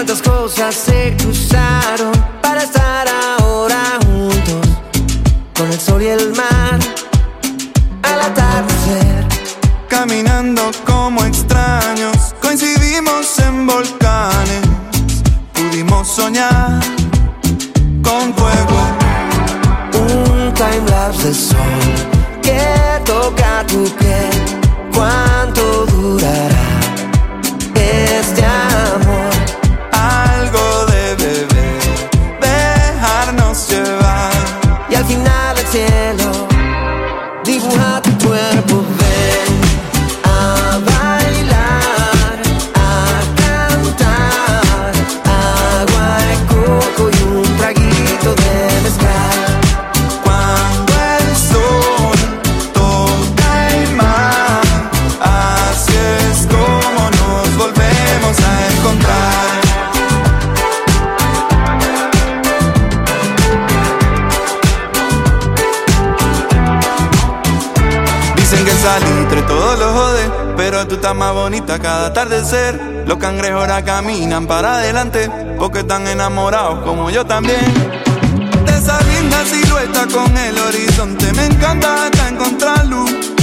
Cuántas cosas se cruzaron para estar ahora juntos, con el sol y el mar al atardecer. Caminando como extraños, coincidimos en volcanes, pudimos soñar con fuego. Un timelapse del sol que toca tu piel. ¿Cuánto durará este amor? Algo debe dejarnos llevar. Y al final el cielo dibuja tu cuerpo. Ven a bailar, a cantar. Agua de coco y un traguito de mezcal. Cuando el sol toca el mar, así es como nos volvemos a encontrar. Dicen que el salitre todo lo jode, pero tú estás más bonita cada atardecer. Los cangrejos ahora caminan para adelante, porque están enamorados como yo también. De esa linda silueta con el horizonte, me encanta hasta encontrar luz.